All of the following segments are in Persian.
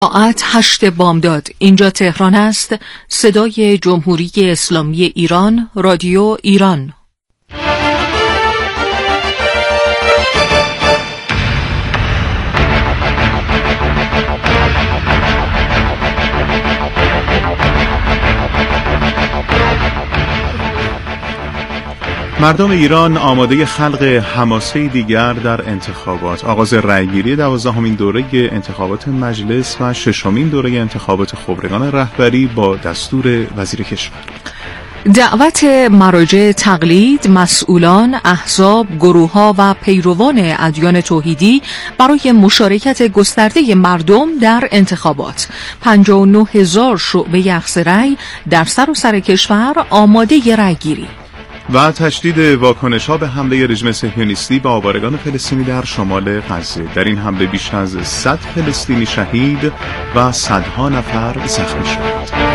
ساعت 8 بامداد. اینجا تهران است. صدای جمهوری اسلامی ایران، رادیو ایران. مردم ایران آماده خلق حماسه دیگر در انتخابات. آغاز رأیگیری 12مین دوره انتخابات مجلس و 6مین دوره انتخابات خبرگان رهبری با دستور وزیر کشور. دعوت مراجع تقلید، مسئولان، احزاب، گروه‌ها و پیروان ادیان توحیدی برای مشارکت گسترده مردم در انتخابات. 59,000 شعبه اخذ رأی در سراسر کشور آماده رأیگیری. و تشدید واکنش‌ها به حمله رژیم صهیونیستی به آوارگان فلسطینی در شمال غزه. در این حمله بیش از 100 فلسطینی شهید و صدها نفر زخمی شدند.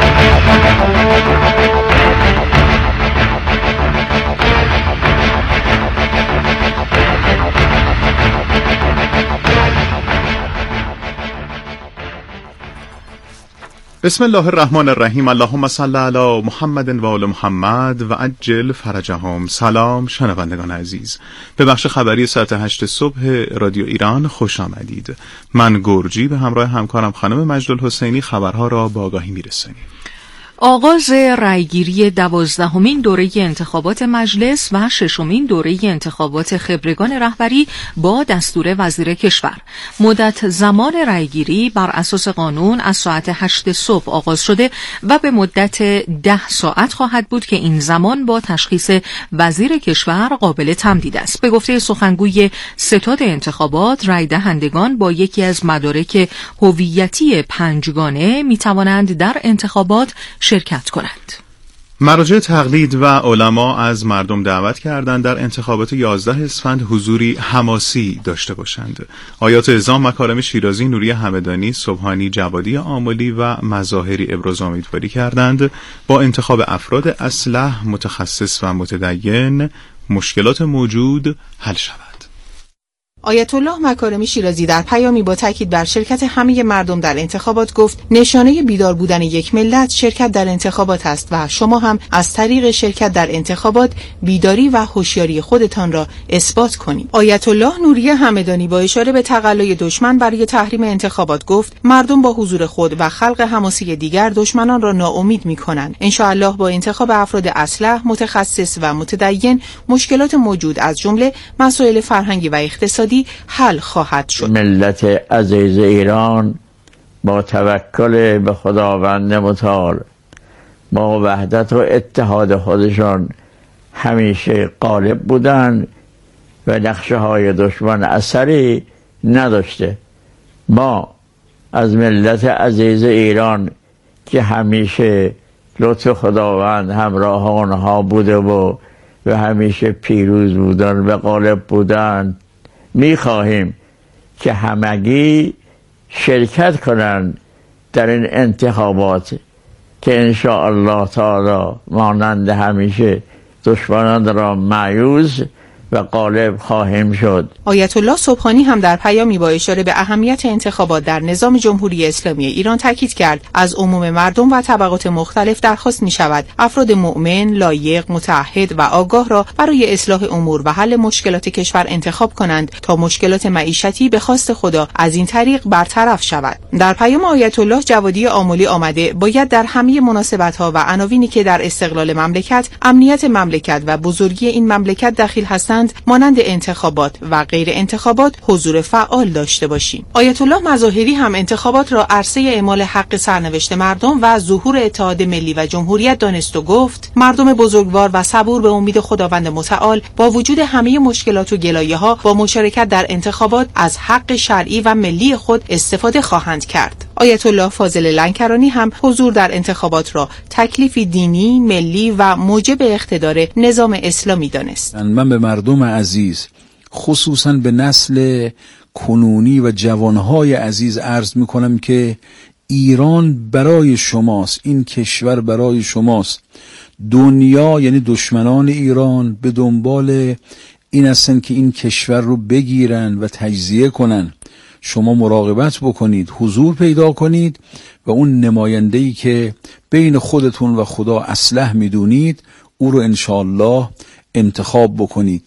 بسم الله الرحمن الرحیم. اللهم صل علی محمد و آل محمد و عجل فرجهم. سلام شنوندگان عزیز، به بخش خبری ساعت 8 صبح رادیو ایران خوش آمدید. من گرجی به همراه همکارم خانم مجدالحسینی خبرها را با آگاهی میرسانیم. آغاز رأیگیری 12مین دوره انتخابات مجلس و 6مین دوره انتخابات خبرگان رهبری با دستور وزیر کشور. مدت زمان رأیگیری بر اساس قانون از ساعت 8 صبح آغاز شده و به مدت 10 ساعت خواهد بود که این زمان با تشخیص وزیر کشور قابل تمدید است. به گفته سخنگوی ستاد انتخابات، رأی دهندگان با یکی از مدارک هویتی 5گانه می توانند در انتخابات شرکت کنند. مراجع تقلید و علما از مردم دعوت کردند در انتخابات 11 اسفند حضوری حماسی داشته باشند. آیات اعظام مکارم شیرازی، نوری همدانی، سبحانی، جوادی آملی و مظاهری ابراز امیدواری کردند با انتخاب افراد اصلح، متخصص و متدین مشکلات موجود حل شود. آیت الله مکارمی شیرازی در پیامی با تاکید بر شرکت همه مردم در انتخابات گفت: نشانه بیدار بودن یک ملت شرکت در انتخابات است و شما هم از طریق شرکت در انتخابات بیداری و هوشیاری خودتان را اثبات کنید. آیت الله نوری همدانی با اشاره به تقلای دشمن برای تحریم انتخابات گفت: مردم با حضور خود و خلق حماسی دیگر دشمنان را ناامید می‌کنند. ان شاء الله با انتخاب افراد اصلح، متخصص و متدین مشکلات موجود از جمله مسائل فرهنگی و اقتصادی حل خواهد شد. ملت عزیز ایران با توکل به خداوند متعال، با وحدت و اتحاد خودشان همیشه غالب بودند و نقشه های دشمن اثری نداشته. ما از ملت عزیز ایران که همیشه لطف خداوند همراه آنها بوده و همیشه پیروز بودن و غالب بودن می‌خواهیم که همگی شرکت کنند در این انتخابات که ان شاء الله تعالی مانند همیشه دشمنان را مایوس و غالب خواهیم شد. آیت الله سبحانی هم در پیامی با اشاره به اهمیت انتخابات در نظام جمهوری اسلامی ایران تاکید کرد: از عموم مردم و طبقات مختلف درخواست می شود افراد مؤمن، لایق، متعهد و آگاه را برای اصلاح امور و حل مشکلات کشور انتخاب کنند تا مشکلات معیشتی به خواست خدا از این طریق برطرف شود. در پیام آیت الله جوادی آملی آمده: باید در همه مناسبت‌ها و عناوینی که در استقلال مملکت، امنیت مملکت و بزرگی این مملکت دخیل هستند مانند انتخابات و غیر انتخابات حضور فعال داشته باشیم. آیت الله مظاهری هم انتخابات را عرصه اعمال حق سرنوشت مردم و ظهور اتحاد ملی و جمهوریت دانست و گفت: مردم بزرگوار و صبور به امید خداوند متعال با وجود همه مشکلات و گلایه‌ها با مشارکت در انتخابات از حق شرعی و ملی خود استفاده خواهند کرد. آیت الله فاضل لنکرانی هم حضور در انتخابات را تکلیفی دینی، ملی و موجب اقتدار نظام اسلامی دانست. من به مردم عزیز، خصوصا به نسل کنونی و جوانهای عزیز عرض میکنم که ایران برای شماست، این کشور برای شماست. دنیا یعنی دشمنان ایران به دنبال این هستن که این کشور رو بگیرن و تجزیه کنن. شما مراقبت بکنید، حضور پیدا کنید و اون نماینده‌ای که بین خودتون و خدا اصلح میدونید او رو انشاءالله انتخاب بکنید.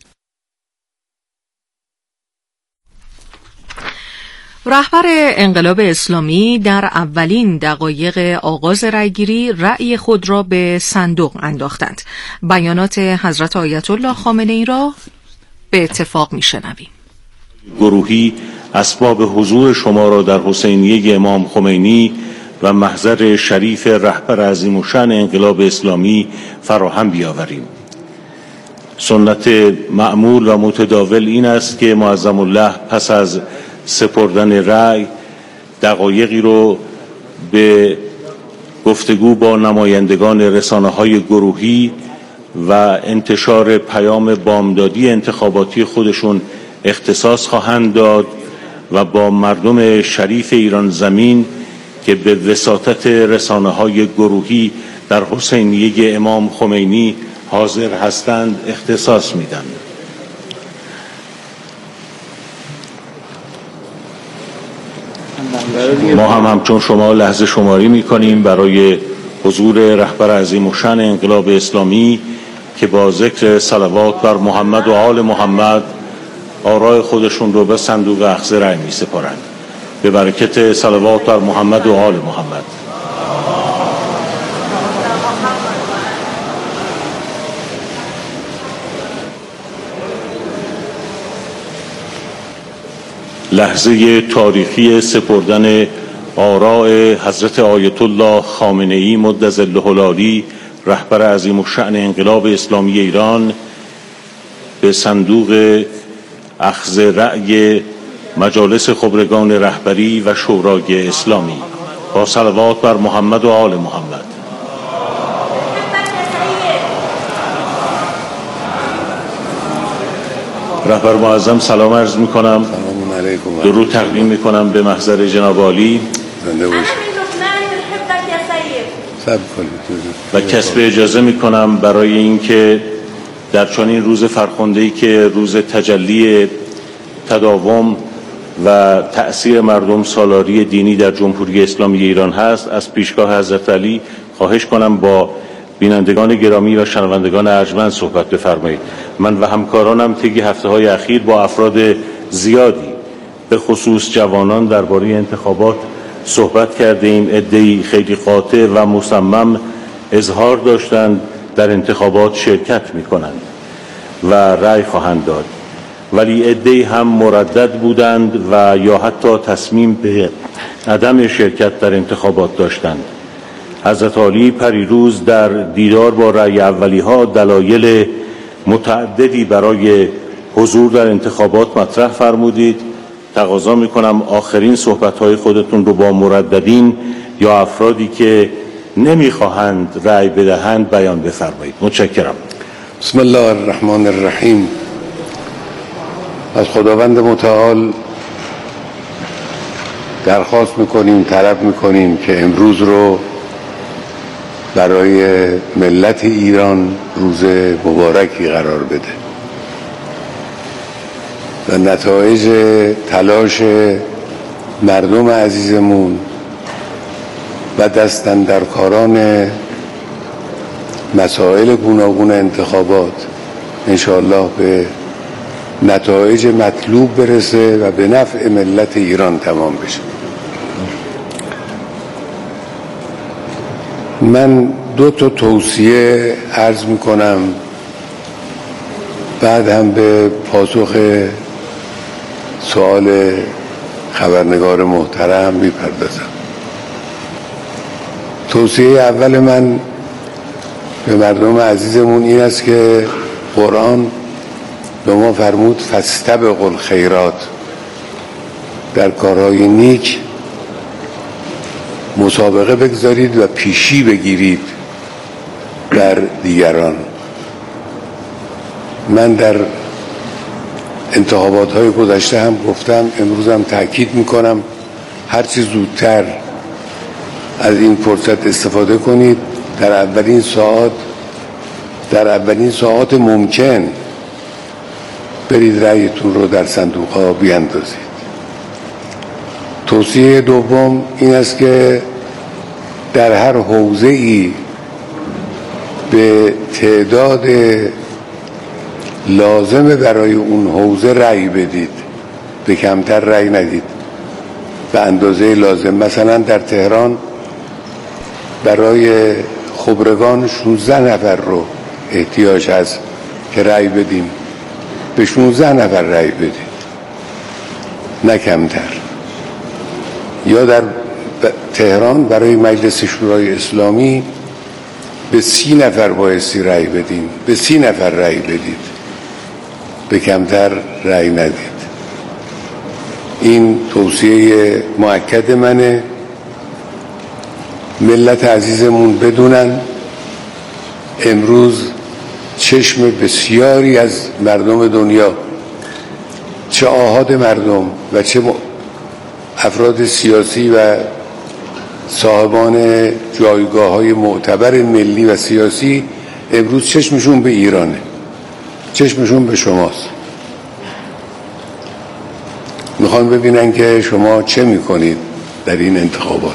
رهبر انقلاب اسلامی در اولین دقایق آغاز رأیگیری رأی خود را به صندوق انداختند. بیانات حضرت آیت الله خامنه ای را به اتفاق میشنویم. گروهی اسباب حضور شما را در حسینیه امام خمینی و محضر شریف رهبر عظیم الشأن انقلاب اسلامی فراهم بیاوریم. سنت معمول و متداول این است که معظم الله پس از سپردن رأی دقایقی رو به گفتگو با نمایندگان رسانه‌های گروهی و انتشار پیام بامدادی انتخاباتی خودشون اختصاص خواهند داد و با مردم شریف ایران زمین که به وساطت رسانه‌های گروهی در حسینیه امام خمینی حاضر هستند اختصاص میدن. ما هم همچون شما لحظه شماری میکنیم برای حضور رهبر عظیم الشأن انقلاب اسلامی که با ذکر صلوات بر محمد و آل محمد آرای خودشون رو به صندوق اخذ رأی می سپارند. به برکت صلوات بر محمد و آل محمد. لحظه تاریخی سپردن آراء حضرت آیت الله خامنه ای مد ظله العالی رهبر عظیم الشأن انقلاب اسلامی ایران به صندوق اخذ رأی مجالس خبرگان رهبری و شورای اسلامی با صلوات بر محمد و آل محمد. رهبر معظم سلام عرض می کنم، درود تقدیم می کنم به محضر جناب عالی و کسب اجازه می کنم برای اینکه در چنین روز فرخنده‌ای که روز تجلی تداوم و تأثیر مردم سالاری دینی در جمهوری اسلامی ایران هست، از پیشگاه حضرت علی خواهش کنم با بینندگان گرامی و شنوندگان ارجمند صحبت بفرمایید. من و همکارانم طی هفته‌های اخیر با افراد زیادی به خصوص جوانان درباره انتخابات صحبت کردیم. عده‌ای خیلی قاطع و مصمم اظهار داشتند در انتخابات شرکت می‌کنند و رأی خواهند داد، ولی عده‌ای هم مردد بودند و یا حتی تصمیم به عدم شرکت در انتخابات داشتند. حضرت عالی پریروز در دیدار با رأی اولی‌ها دلایل متعددی برای حضور در انتخابات مطرح فرمودید. تقاضا می‌کنم آخرین صحبت‌های خودتون رو با مرددین یا افرادی که نمی‌خواهند رأی بدهند بیان بفرمایید. متشکرم. بسم الله الرحمن الرحیم. از خداوند متعال درخواست میکنیم، طلب میکنیم که امروز رو برای ملت ایران روز مبارکی قرار بده و نتایج تلاش مردم عزیزمون و دستاندرکاران مسائل گوناگون انتخابات انشاءالله به نتایج مطلوب برسه و به نفع ملت ایران تمام بشه. من 2 توصیه عرض میکنم، بعد هم به پاسخ سوال خبرنگار محترم میپردازم. توصیه اول من به مردم عزیزمون این است که قرآن به ما فرمود فاستبقوا الخیرات، در کارهای نیک مسابقه بگذارید و پیشی بگیرید در دیگران. من در انتخابات‌های گذشته هم گفتم، امروز هم تأکید میکنم، هرچی زودتر از این فرصت استفاده کنید. در اولین ساعات ممکن برید رأیتون رو در صندوق ها بیاندازید. توصیه دوم این است که در هر حوزه‌ای به تعداد لازم برای اون حوزه رأی بدید، به کمتر رأی ندید، به اندازه لازم. مثلا در تهران برای خبرگان 16 نفر رو احتیاج هست که رأی بدیم، به 16 نفر رأی بدید، نه کمتر. یا در تهران برای مجلس شورای اسلامی به 30 نفر بایستی رأی بدیم، به 30 نفر رأی بدید، به کمتر رأی ندید. این توصیه مؤکد منه. ملت عزیزمون بدونن امروز چشم بسیاری از مردم دنیا، چه آحاد مردم و چه افراد سیاسی و صاحبان جایگاه‌های معتبر ملی و سیاسی، امروز چشمشون به ایرانه، چشمشون به شماست. میخوان ببینن که شما چه میکنید در این انتخابات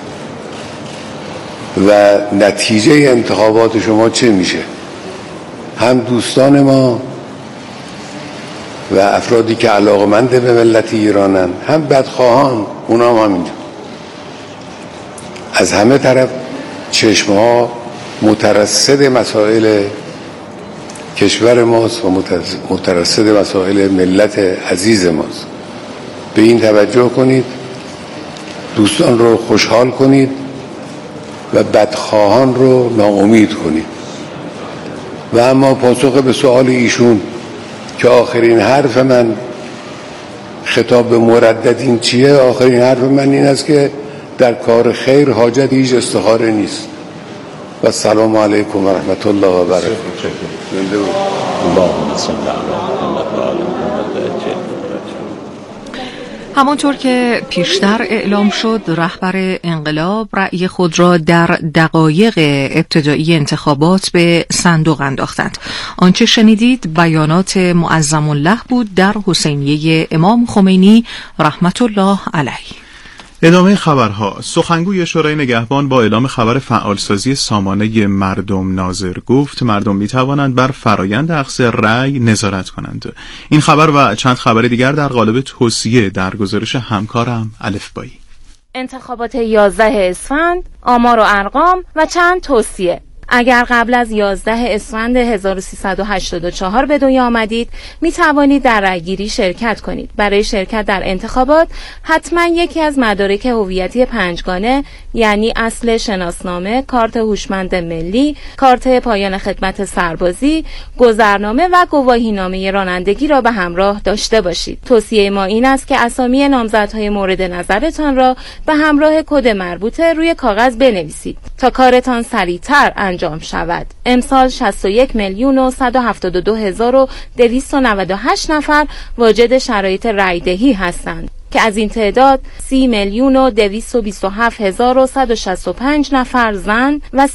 و نتیجه انتخابات شما چه میشه. هم دوستان ما و افرادی که علاقمند به ملت ایرانن، هم بدخواهان، اونا هم همینجا. از همه طرف چشمها مترصد مسائل کشور ماست و مترصد مسائل ملت عزیز ماست. به این توجه کنید، دوستان رو خوشحال کنید و بدخواهان رو ناامید کنید. و اما پاسخ به سؤال ایشون که آخرین حرف من خطاب به مرددین چیه، آخرین حرف من این است که در کار خیر حاجت هیچ استخاره نیست. و السلام علیکم و رحمت الله و برکاته. همانطور که پیشتر اعلام شد، رهبر انقلاب رأی خود را در دقایق ابتدایی انتخابات به صندوق انداختند. آنچه شنیدید بیانات معظم الله بود در حسینیه امام خمینی رحمت الله علیه. ادامه خبرها. سخنگوی شورای نگهبان با اعلام خبر فعالسازی سامانه مردم ناظر گفت مردم می توانند بر فرایند اخذ رأی نظارت کنند. این خبر و چند خبر دیگر در قالب توصیه در گزارش همکارم الفبایی. انتخابات 11 اسفند، آمار و ارقام و چند توصیه. اگر قبل از 11 اسفند 1384 به دنیا آمدید، می توانید در رأیگیری شرکت کنید. برای شرکت در انتخابات حتما یکی از مدارک هویتی 5گانه، یعنی اصل شناسنامه، کارت هوشمند ملی، کارت پایان خدمت سربازی، گذرنامه و گواهینامه رانندگی را به همراه داشته باشید. توصیه ما این است که اسامی نامزدهای مورد نظرتان را به همراه کد مربوطه روی کاغذ بنویسید تا کارتان سریعتر انجام شود. امسال 61,172,298 نفر واجد شرایط رأیدهی هستند که از این تعداد 30,227,165 نفر زن و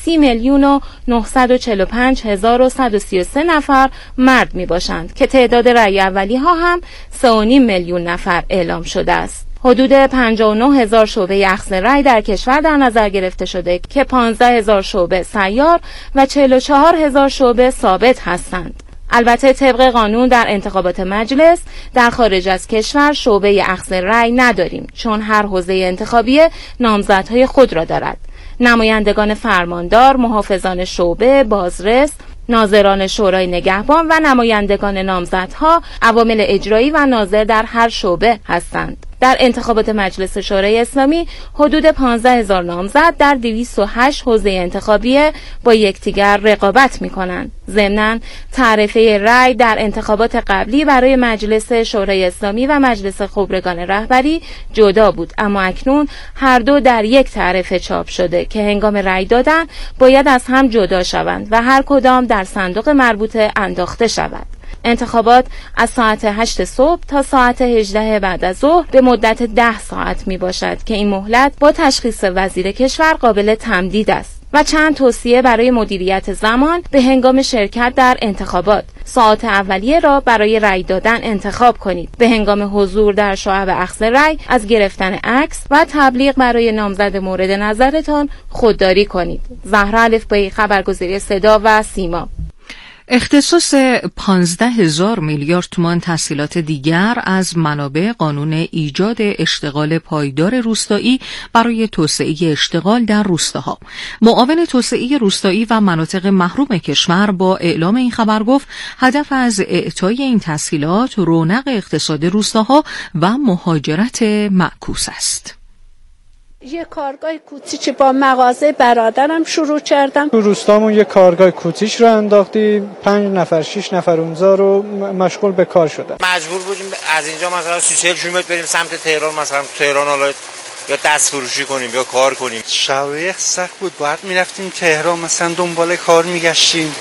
30,945,133 نفر مرد می باشند که تعداد رأی اولی ها هم 3.5 میلیون نفر اعلام شده است. حدود 59,000 شعبه اخذ رأی در کشور در نظر گرفته شده که 15,000 شعبه سیار و 44,000 شعبه ثابت هستند. البته طبق قانون در انتخابات مجلس در خارج از کشور شعبه اخذ رأی نداریم، چون هر حوزه انتخابی نامزدهای خود را دارد. نمایندگان فرماندار، محافظان شعبه، بازرس، ناظران شورای نگهبان و نمایندگان نامزدها عوامل اجرایی و ناظر در هر شعبه هستند. در انتخابات مجلس شورای اسلامی حدود 15,000 نامزد در 208 حوزه انتخابی با یکدیگر رقابت می‌کنند. ضمناً تعرفه رأی در انتخابات قبلی برای مجلس شورای اسلامی و مجلس خبرگان رهبری جدا بود، اما اکنون هر دو در یک تعرفه چاپ شده که هنگام رأی دادن باید از هم جدا شوند و هر کدام در صندوق مربوطه انداخته شود. انتخابات از ساعت 8 صبح تا ساعت 18 بعد از ظهر به مدت 10 ساعت می باشد که این مهلت با تشخیص وزیر کشور قابل تمدید است. و چند توصیه برای مدیریت زمان به هنگام شرکت در انتخابات. ساعات اولیه را برای رأی دادن انتخاب کنید. به هنگام حضور در شعب اخذ رأی از گرفتن عکس و تبلیغ برای نامزد مورد نظرتان خودداری کنید. زهرا الفبایی، خبرگزاری صدا و سیما. اختصاص 15,000 میلیارد تومان تسهیلات دیگر از منابع قانون ایجاد اشتغال پایدار روستایی برای توسعه اشتغال در روستاها. معاون توسعه روستایی و مناطق محروم کشور با اعلام این خبر گفت هدف از اعطای این تسهیلات رونق اقتصاد روستاها و مهاجرت معکوس است. یه کارگاه کوچیک با مغازه برادرم شروع کردم. تو روستامون یه کارگاه کوچیک رو انداختیم، 5 نفر 6 نفر اونجا رو مشغول به کار شدن. مجبور بودیم از اینجا مثلا 30 کیلومتر بریم سمت تهران، مثلا تهران حالا یا دست فروشی کنیم یا کار کنیم. شرایط سخت بود، باید میرفتیم تهران مثلا دنبال کار میگشتیم،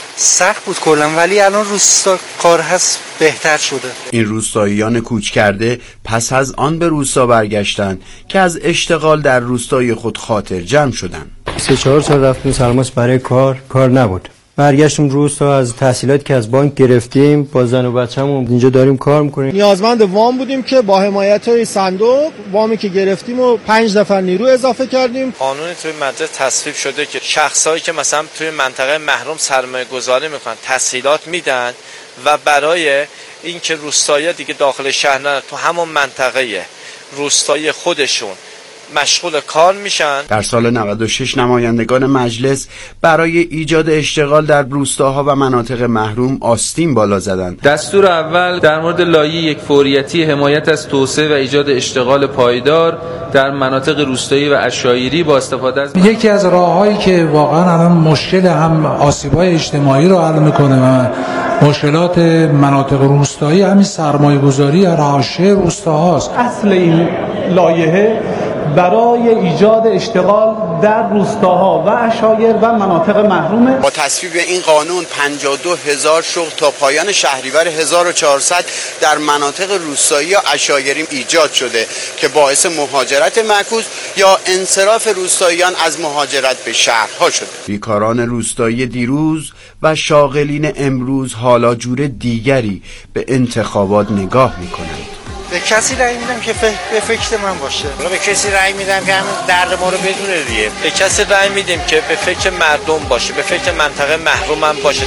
سخت بود کلا، ولی الان روستا کار هست بهتر شده. این روستاییان کوچ کرده پس از آن به روستا برگشتند که از اشتغال در روستای خود خاطر جمع شدند. 3-4 سال رفتیم سلماس برای کار نبود. برگشتیم روستا، از تحصیلات که از بانک گرفتیم با زن و بچه‌مون اینجا داریم کار میکنیم. نیازمند وام بودیم که با حمایت صندوق وامی که گرفتیم و 5 نفر نیرو اضافه کردیم. قانونی توی مجلس تصویب شده که شخصایی که مثلا توی منطقه محروم سرمایه گذاری میکنن تسهیلات میدن و برای اینکه روستایی دیگه داخل شهر نه تو همون منطقه روستایی خودشون مشغول کار میشن. در سال 96 نمایندگان مجلس برای ایجاد اشتغال در روستاها و مناطق محروم آستین بالا زدند. دستور اول در مورد لایحه یک فوریتی حمایت از توسعه و ایجاد اشتغال پایدار در مناطق روستایی و عشایری با استفاده از یکی از راههایی که واقعا الان مشکل هم آسیب‌های اجتماعی رو حل میکنه و مشکلات مناطق روستایی همین سرمایه‌گذاری حاشیه روستاهاست. اصل این لایحه برای ایجاد اشتغال در روستاها و عشایر و مناطق محرومه. با تصویب این قانون 52,000 شغل تا پایان شهریور 1400 در مناطق روستایی و عشایری ایجاد شده که باعث مهاجرت معکوس یا انصراف روستاییان از مهاجرت به شهرها شده. بیکاران روستایی دیروز و شاغلین امروز حالا جور دیگری به انتخابات نگاه می‌کنند. به کسی رأی میدم که به فکر من باشه. حالا به کسی رأی میدم که همین درد ما رو بدونه دیگه. به کسی رأی میدیم که به فکر مردم باشه، به فکر منطقه محروم هم باشه.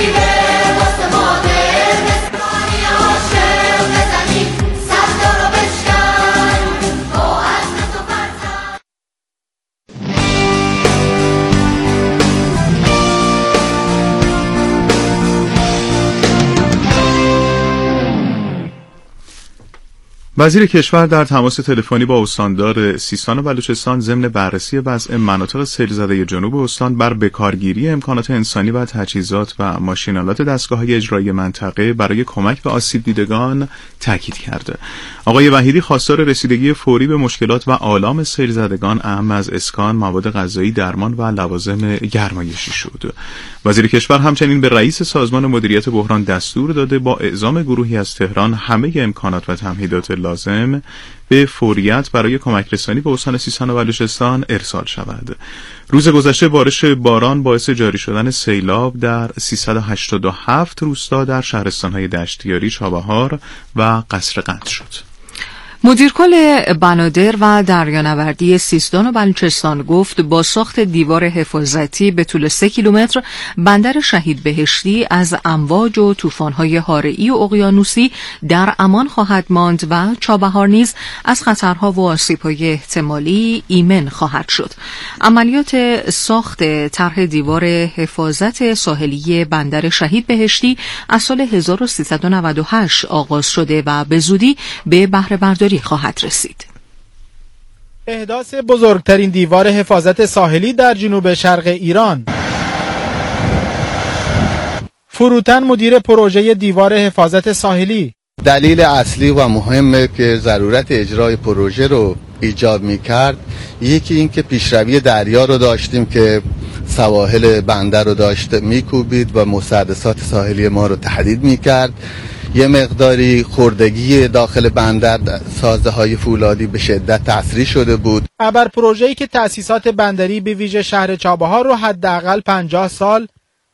وزیر کشور در تماس تلفنی با استاندار سیستان و بلوچستان ضمن بررسی وضع مناطق سیل‌زده جنوب استان بر بکارگیری امکانات انسانی و تجهیزات و ماشینالات دستگاه‌های اجرایی منطقه برای کمک به آسیب دیدگان تاکید کرد. آقای وحیدی خواستار رسیدگی فوری به مشکلات و آلام سیل‌زدگان اهم از اسکان، مواد غذایی، درمان و لوازم گرمایشی شد. وزیر کشور همچنین به رئیس سازمان مدیریت بحران دستور داده با اعزام گروهی از تهران همه امکانات و تمهیدات لازم به فوریت برای کمک رسانی به استان سیستان و بلوچستان ارسال شود. روز گذشته بارش باران باعث جاری شدن سیلاب در 387 روستا در شهرستان‌های دشتیاری، چابهار و قصرقند شد. مدیرکل بنادر و دریانوردی سیستان و بلوچستان گفت با ساخت دیوار حفاظتی به طول 3 کیلومتر بندر شهید بهشتی از امواج و طوفان‌های هارئی و اقیانوسی در امان خواهد ماند و چابهار نیز از خطرها و آسیب‌های احتمالی ایمن خواهد شد. عملیات ساخت طرح دیوار حفاظت ساحلی بندر شهید بهشتی از سال 1398 آغاز شده و به زودی به بهره برداری خواهد رسید. احداث بزرگترین دیوار حفاظت ساحلی در جنوب شرق ایران. فروتن مدیر پروژه دیوار حفاظت ساحلی: دلیل اصلی و مهمه که ضرورت اجرای پروژه رو ایجاد می‌کرد، یکی این که پیشروی دریا رو داشتیم که سواحل بندر رو داشت می‌کوبید و مستحدثات ساحلی ما رو تهدید می‌کرد. یه مقداری خوردگی داخل بندر سازه‌های فولادی به شدت تأثیری شده بود. ابر پروژه‌ای که تأسیسات بندری به ویژه شهر چابهار رو حداقل 50 سال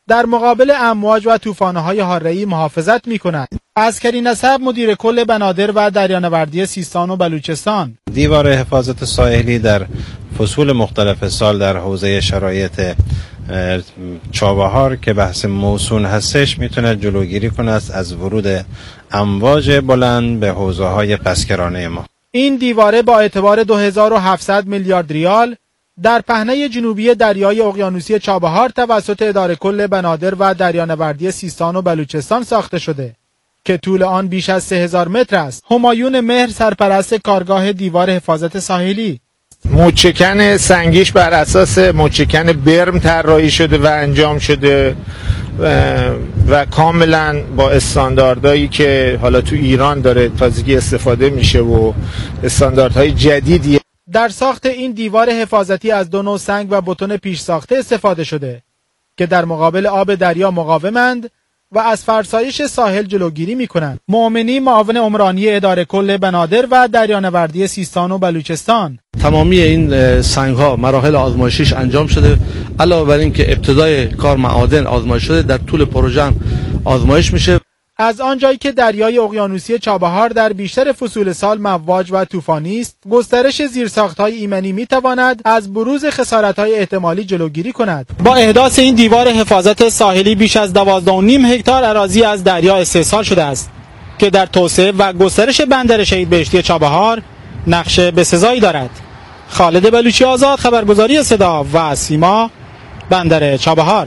در مقابل امواج و طوفان‌های حاره‌ای محافظت می‌کند. عسکری نسب مدیر کل بنادر و دریانوردی سیستان و بلوچستان: دیوار حفاظت ساحلی در فصول مختلف سال در حوزه شرایط چابهار که بحث موسون هستش میتونه جلوگیری کنه از ورود امواج بلند به حوزه‌های پسکرانه ما. این دیواره با اعتبار 2700 میلیارد ریال در پهنه جنوبی دریای اقیانوسی چابهار توسط اداره کل بنادر و دریانوردی سیستان و بلوچستان ساخته شده که طول آن بیش از 3000 متر است. همایون مهر سرپرست کارگاه دیوار حفاظت ساحلی: موچکن سنگیش بر اساس موچکن برم طراحی شده و انجام شده و کاملا با استانداردهایی که حالا تو ایران داره تازگی استفاده میشه و استانداردهای جدیدی. در ساخت این دیوار حفاظتی از 2 نوع سنگ و بتون پیش ساخته استفاده شده که در مقابل آب دریا مقاومند و از فرسایش ساحل جلوگیری میکنند. مؤمنی معاون عمرانی اداره کل بنادر و دریانوردی سیستان و بلوچستان: تمامی این سنگ ها مراحل آزمایشیش انجام شده، علاوه بر این که ابتدای کار معادن آزمایش شده، در طول پروژه آزمایش میشه. از آنجایی که دریای اقیانوسی چابهار در بیشتر فصول سال مواج و طوفانی است، گسترش زیرساخت‌های ایمنی می‌تواند از بروز خسارت‌های احتمالی جلوگیری کند. با احداث این دیوار حفاظت ساحلی بیش از 12.5 هکتار اراضی از دریا استحصال شده است که در توسعه و گسترش بندر شهید بهشتی چابهار نقش بسزایی دارد. خالد بلوچی آزاد، خبرگزاری صدا و سیما، بندر چابهار.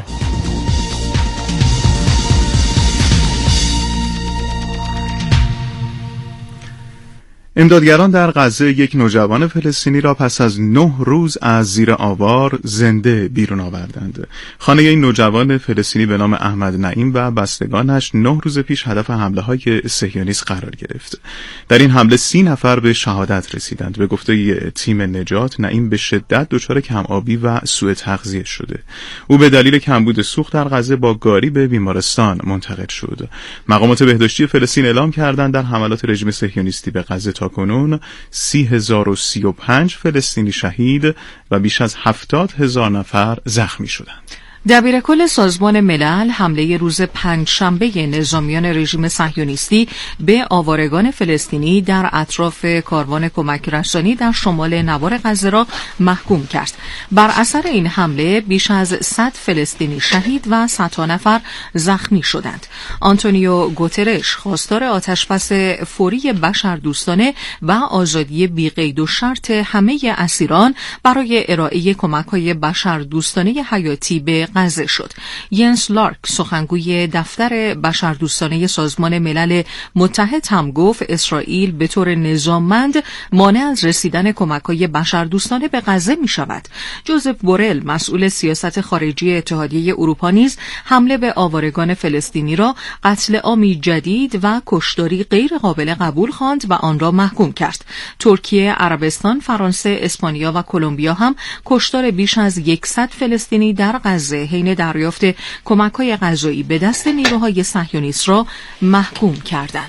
امدادگران در غزه یک نوجوان فلسطینی را پس از 9 روز از زیر آوار زنده بیرون آوردند. خانه این نوجوان فلسطینی به نام احمد نعیم و بستگانش 9 روز پیش هدف حمله‌های صهیونیست قرار گرفت. در این حمله 30 نفر به شهادت رسیدند. به گفته تیم نجات، نعیم به شدت دچار کم‌آبی و سوء تغذیه شده. او به دلیل کمبود سوخت در غزه با گاری به بیمارستان منتقل شد. مقامات بهداشتی فلسطین اعلام کردند در حملات رژیم صهیونیستی به غزه کنون 30,035 فلسطینی شهید و بیش از 70,000 نفر زخمی شدند. دبیرکل سازمان ملل حمله روز پنجشنبه نظامیان رژیم صهیونیستی به آوارگان فلسطینی در اطراف کاروان کمک رسانی در شمال نوار غزه را محکوم کرد. بر اثر این حمله بیش از 100 فلسطینی شهید و صدها نفر زخمی شدند. آنتونیو گوترش خواستار آتشبس فوری بشردوستانه و آزادی بی قید و شرط همه اسیران برای ارائه کمک‌های بشردوستانه حیاتی به غزه شد. ینس لارک سخنگوی دفتر بشردوستانه سازمان ملل متحد هم گفت اسرائیل به طور نظاممند مانع از رسیدن کمک‌های بشردوستانه به غزه می‌شود. جوزف بورل مسئول سیاست خارجی اتحادیه اروپا نیز حمله به آوارگان فلسطینی را قتل عامی جدید و کشتاری غیر قابل قبول خواند و آن را محکوم کرد. ترکیه، عربستان، فرانسه، اسپانیا و کلمبیا هم کشتار بیش از 100 فلسطینی در غزه حین دریافت کمک‌های غذایی به دست نیروهای صهیونیست را محکوم کردند.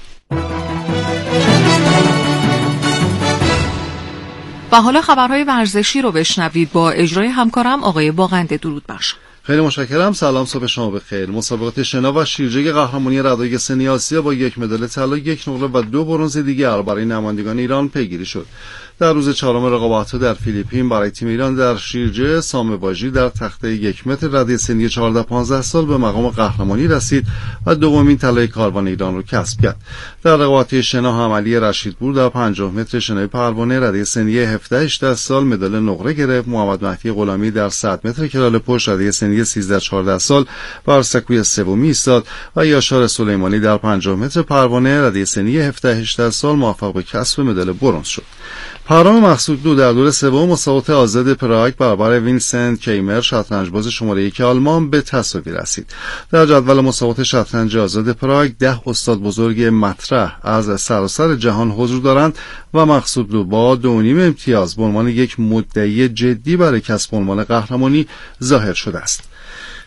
و حالا خبرهای ورزشی رو بشنوید با اجرای همکارم آقای باغنده. درود بر شما. خیلی متشکرم. سلام، صبح شما بخیر. مسابقات شنا و شیرجه قهرمانی ردای سنی آسیا با 1 مدال طلا، 1 نقره و 2 برنز دیگر برای نمایندگان ایران پیگیری شد. در روز چهارم رقابت‌ها در فیلیپین برای تیم ایران در شیرجه سام واژی در تخته 1 متر رده سنی 14-15 سال به مقام قهرمانی رسید و دومین طلای کاروان ایران را کسب کرد. در رقابت شنا هم علی رشیدپور در 50 متر شنای پروانه رده سنی 17-18 سال مدال نقره گرفت. محمد مهدی غلامی در 100 متر کرال پشت رده سنی 13-14 سال بر سکوی سومی ایستاد و یاشار سلیمانی در 50 متر پروانه رده سنی 17-18 سال موفق به کسب مدال برنز شد. پرام مقصودلو در دور سوم مسابقات آزاد پراگ برابر وینسنت کیمر شطرنجباز شماره 1 آلمان به تساوی رسید. در جدول مسابقات شطرنج آزاد پراگ 10 استاد بزرگ مطرح از سراسر جهان حضور دارند و مقصودلو با 2.5 امتیاز به عنوان یک مدعی جدی برای کسب عنوان قهرمانی ظاهر شده است.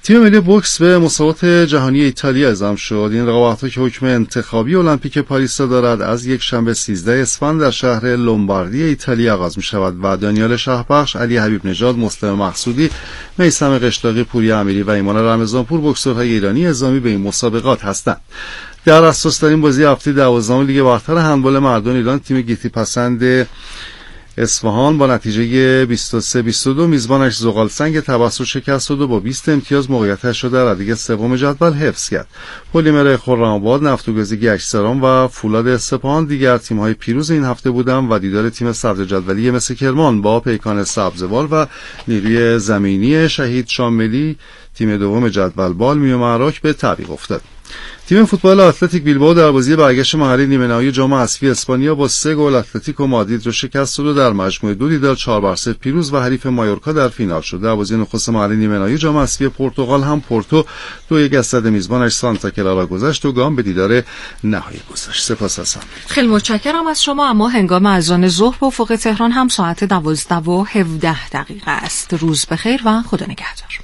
تیم ملی بوکس به مسابقات جهانی ایتالیا اعزام شد. این رقابت‌ها که حکم انتخابی المپیک پاریس دارد از یک شنبه 13 اسفند در شهر لومباردی ایتالیا آغاز می‌شود و دانیال شهربخش، علی حبیب نژاد، مسلم مقصودی، میثم قشلاقی، پوری امیری و ایمان رمضانپور بوکسورهای ایرانی اعزامی به این مسابقات هستند. در اساس‌ترین بازی هفته 12 لیگ برتر هندبال مردان ایران تیم گیتی پسند اصفهان با نتیجه 23-22 میزبانش زغالسنگ تبسط شکست و با 20 امتیاز موقعیتش را در ردیف سوم جدول حفظ کرد. پلیمر خرم‌آباد، نفتوگازی گشتسران و فولاد اصفهان دیگر تیم‌های پیروز این هفته بودند و دیدار تیم صدر جدولی مثل کرمان با پیکان سبزوال و نیروی زمینی شهید شاملی تیم دوم جدول بال میومعراک به تعویق افتاد. تیم فوتبال اتلتیک بیلبائو در بازی برگشت محلی نیمه نهایی جام حذفی اسپانیا با 3 گل اتلتیکو مادرید را شکست داد و در مجموعه 2 دیدار 4-0 پیروز و حریف مایورکا در فینال شد. در بازی نخست محلی نیمه نهایی جام حذفی پرتغال هم پورتو 2-1 از صد میزبانش سانتا کلارا گذشت و گام به دیدار نهایی گذاشت. سپاس از همه. خیلی متشکرم از شما. اما هنگام اذان ظهر به افق تهران هم ساعت 12:17 است. روز بخیر و خدا نگهدار.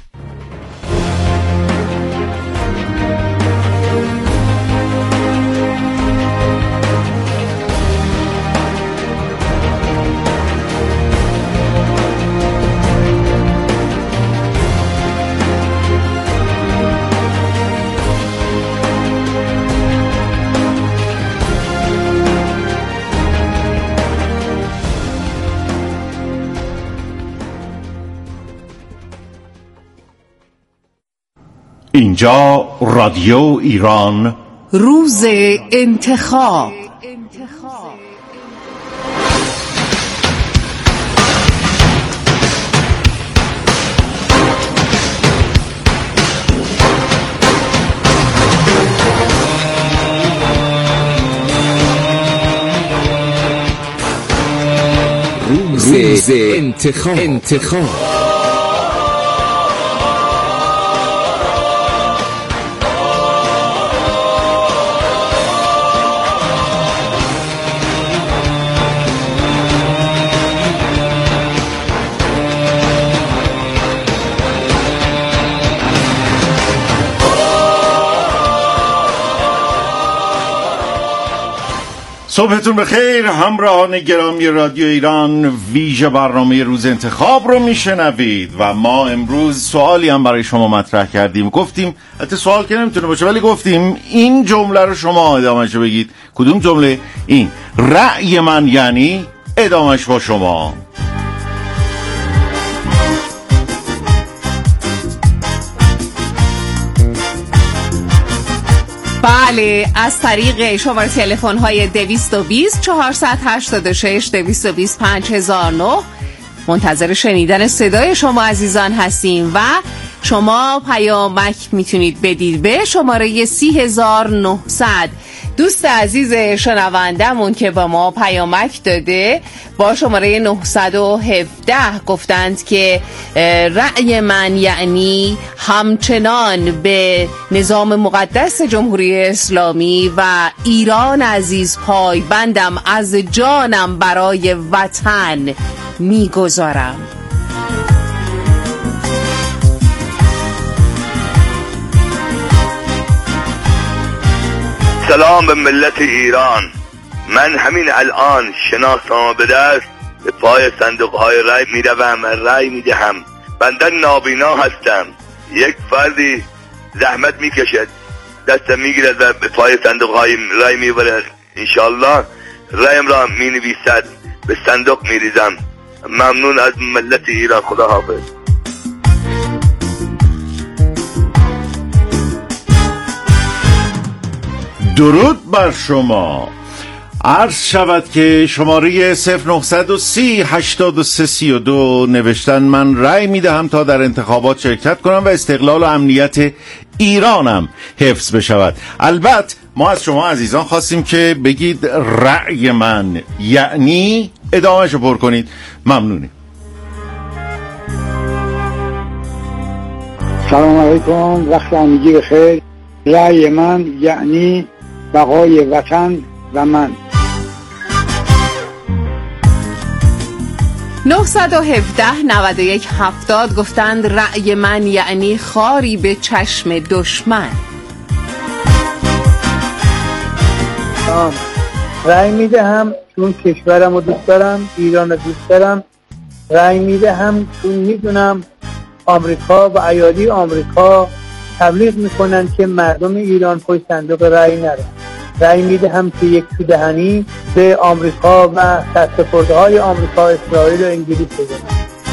اینجا رادیو ایران، روز انتخاب. روز انتخاب. صبحتون بخیر همراهان گرامی رادیو ایران. ویژه برنامه روز انتخاب رو میشنوید و ما امروز سوالی هم برای شما مطرح کردیم. گفتیم البته سوال که نمیتونه باشه ولی گفتیم این جمله رو شما ادامهش بگید. کدوم جمله؟ این رأی من یعنی ادامهش با شما. بله، از طریق شماره تلفن های 220 486 220 5009 منتظر شنیدن صدای شما عزیزان هستیم و شما پیامک میتونید بدید به شماره 30900. دوست عزیز شنوندمون که با ما پیامک داده با شماره 917 گفتند که رأی من یعنی همچنان به نظام مقدس جمهوری اسلامی و ایران عزیز پایبندم، از جانم برای وطن میگذارم. سلام به ملت ایران. من همین الان شناسنامه به دست به پای صندوق های رای میروم، رای میدهم. بنده نابینا هستم. یک فردی زحمت میکشد، دستم میگیرد و به پای صندوق های رای میبرد. انشالله رایم را مینویسد، به صندوق میریزم. ممنون از ملت ایران. خدا حافظ. درود بر شما. عرض شود که شماره 0930 8332 نوشتن من رأی میدهم تا در انتخابات شرکت کنم و استقلال و امنیت ایرانم حفظ بشود. البته ما از شما عزیزان خواستیم که بگید رأی من یعنی ادامهشو پر کنید. ممنونیم. سلام علیکم، وقت همگی بخیر. رأی من یعنی بقای وطن و من. 917 91 70 گفتند رأی من یعنی خاری به چشم دشمن. رأی میدهم چون کشورم رو دوست دارم، ایران رو دوست دارم. رأی میدهم چون میدونم آمریکا و ایالی آمریکا تبلیغ میکنن که مردم ایران پشت صندوق رأی نرن. رأی میدهم که یک تو دهنی به آمریکا و دستپرده‌های آمریکا، اسرائیل و انگلیس بزنن.